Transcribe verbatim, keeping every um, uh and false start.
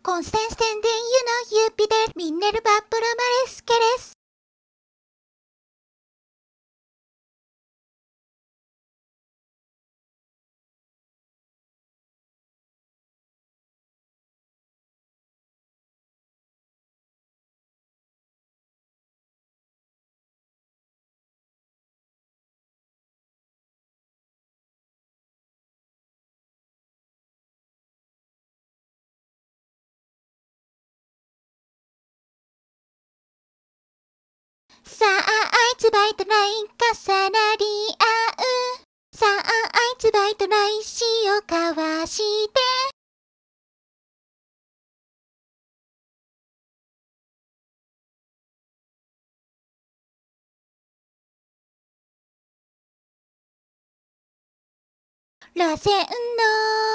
コンステンステンデンユのユーピデルミンネルバプロマレスケレス。さあ、あいつバイトライン重なり合う。さあ、あいつバイトラインしを交わして。螺旋の